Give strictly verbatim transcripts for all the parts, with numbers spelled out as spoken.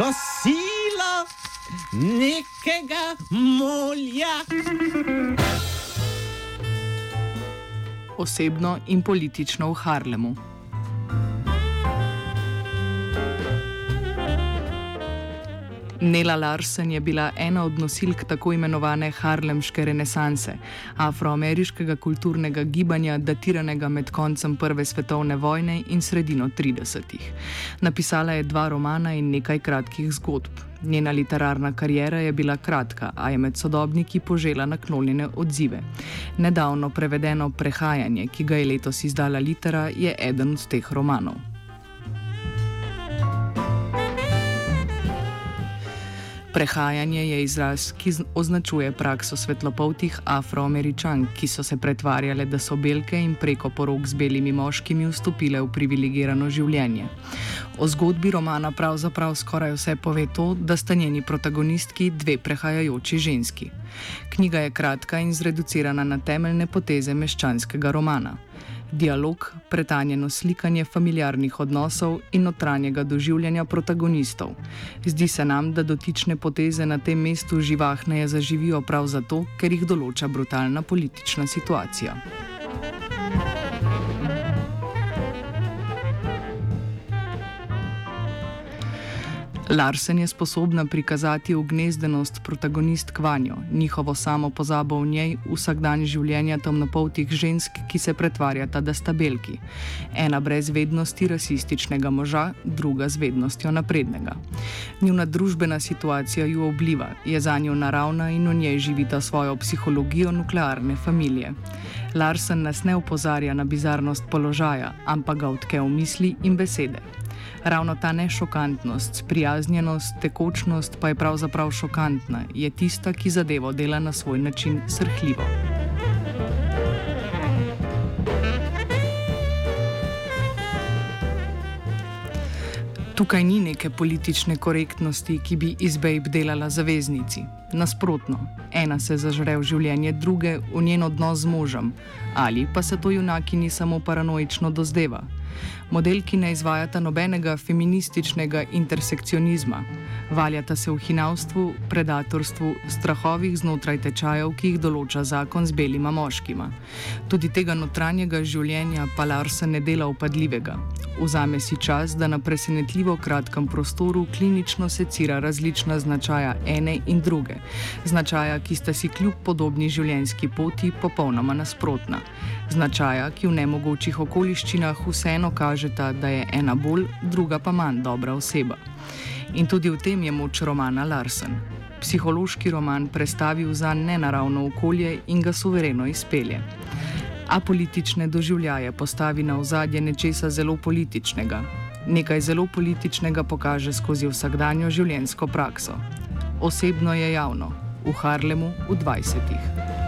kosilo nekega molja. Osebno in politično v Harlemu. Nela Larsen je bila ena od nosilk tako imenovane harlemške renesanse, afroameriškega kulturnega gibanja, datiranega med koncem Prve svetovne vojne in sredino tridesetih. Napisala je dva romana in nekaj kratkih zgodb. Njena literarna kariera je bila kratka, a je med sodobniki požela naklonjene odzive. Nedavno prevedeno Prehajanje, ki ga je letos izdala Litera, je eden od teh romanov. Prehajanje je izraz, ki označuje prakso svetlopoltih Afroameričank, ki so se pretvarjale, da so belke in preko porok z belimi moškimi vstopile v privilegirano življenje. O zgodbi romana pravzaprav skoraj vse pove to, da sta njeni protagonistki dve prehajajoči ženski. Knjiga je kratka in zreducirana na temeljne poteze meščanskega romana. Dialog, pretanjeno slikanje familiarnih odnosov in notranjega doživljanja protagonistov. Zdi se nam, da dotične poteze na tem mestu živahneje zaživijo prav zato, ker jih določa brutalna politična situacija. Larsen je sposobna prikazati ugnezdenost protagonistk vanjo, njihovo samo pozabo v njej, vsakdan življenja temnopoltih žensk, ki se pretvarjata, da sta belki. Ena brez vednosti rasističnega moža, druga z vednostjo naprednega. Njuna družbena situacija ju obliva, je zanjo naravna in v njej živita svojo psihologijo nuklearne familije. Larsen nas ne opozarja na bizarnost položaja, ampak ga vtke v misli in besede. Ravno ta nešokantnost, sprijaznjenost, tekočnost pa je pravzaprav šokantna, je tista, ki zadevo dela na svoj način srhljivo. Tukaj ni neke politične korektnosti, ki bi iz Babe delala zaveznici. Nasprotno, ena se zažre v življenje druge, v njen odnos z možem, ali pa se to junakini samo paranoično dozdeva. Modelki ne izvajata nobenega feminističnega intersekcionizma. Valjata se v hinavstvu, predatorstvu, strahovih znotraj tečajev, ki jih določa zakon z belima moškima. Tudi tega notranjega življenja pa Larsen ne dela upadljivega. Vzame si čas, da na presenetljivo kratkem prostoru klinično secira različna značaja ene in druge. Značaja, ki sta si kljub podobni življenjski poti popolnoma nasprotna. Značaja, ki v nemogočih okoliščinah vseeno kažeta, da je ena bolj, druga pa manj dobra oseba. In tudi v tem je moč romana Larsen. Psihološki roman prestavi v zanj nenaravno okolje in ga suvereno izpelje. Apolitične doživljaje postavi na ozadje nečesa zelo političnega. Nekaj zelo političnega pokaže skozi vsakdanjo življenjsko prakso. Osebno je javno, v Harlemu v dvajsetih.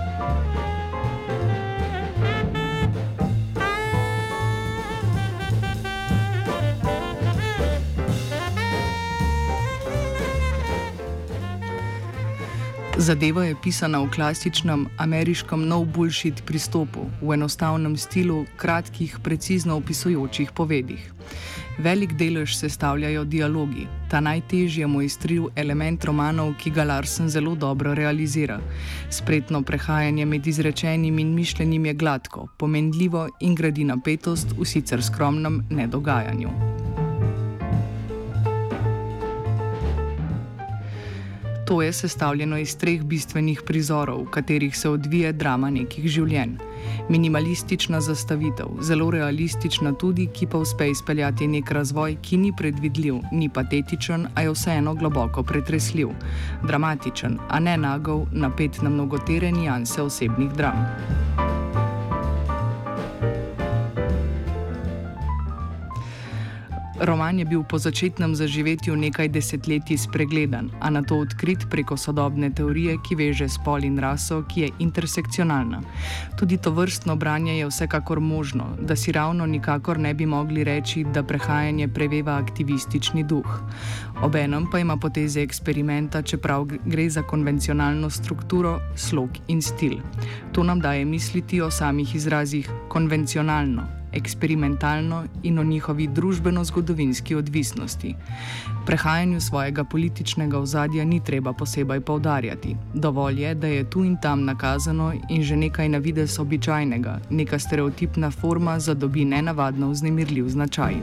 Zadeva je pisana v klasičnem ameriškem no bullshit pristopu, v enostavnem stilu, kratkih, precizno opisujočih povedih. Velik delež sestavljajo dialogi, ta najtežje mojstril element romanov, ki ga Larsen zelo dobro realizira. Spretno prehajanje med izrečenim in mišljenim je gladko, pomenljivo in gradi napetost v sicer skromnem nedogajanju. To je sestavljeno iz treh bistvenih prizorov, v katerih se odvije drama nekih življenj. Minimalistična zastavitev, zelo realistična tudi, ki pa uspe izpeljati nek razvoj, ki ni predvidljiv, ni patetičen, a je vseeno globoko pretresljiv. Dramatičen, a ne nagov, napet na mnogotere nianse osebnih dram. Roman je bil po začetnem zaživetju nekaj desetletij spregledan, a nato odkrit preko sodobne teorije, ki veže spol in raso, ki je intersekcionalna. Tudi to vrstno branje je vsekakor možno, da si ravno nikakor ne bi mogli reči, da prehajanje preveva aktivistični duh. Obenem pa ima poteze eksperimenta, čeprav gre za konvencionalno strukturo, slog in stil. To nam daje misliti o samih izrazih konvencionalno, eksperimentalno in o njihovi družbeno-zgodovinski odvisnosti. Prehajanju svojega političnega ozadja ni treba posebej poudarjati. Dovolj je, da je tu in tam nakazano in že nekaj na videz običajnega, neka stereotipna forma zadobi nenavadno vznemirljiv značaj.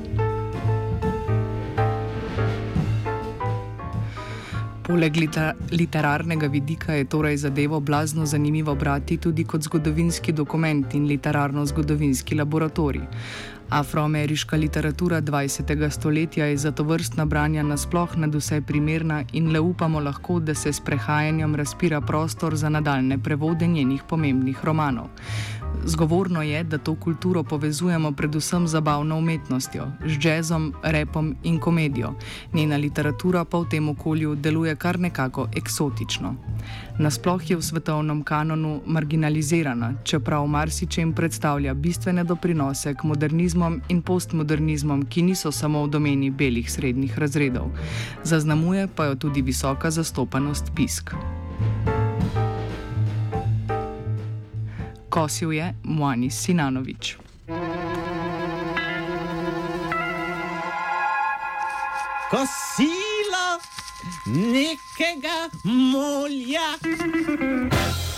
Poleg literarnega vidika je torej zadevo blazno zanimivo brati tudi kot zgodovinski dokument in literarno-zgodovinski laboratorij. Afroameriška literatura dvajsetega stoletja je za tovrstna branja nasploh nadvse primerna in le upamo lahko, da se s prehajanjem razpira prostor za nadaljne prevode njenih pomembnih romanov. Zgovorno je, da to kulturo povezujemo predvsem z zabavno umetnostjo, z džezom, repom in komedijo. Njena literatura pa v tem okolju deluje kar nekako eksotično. Nasploh je v svetovnem kanonu marginalizirana, čeprav marsičem predstavlja bistvene doprinose k modernizmom in postmodernizmom, ki niso samo v domeni belih srednjih razredov. Zaznamuje pa jo tudi visoka zastopanost pisk. Kosil je Muanis Sinanović. Kosilo nekega mulja.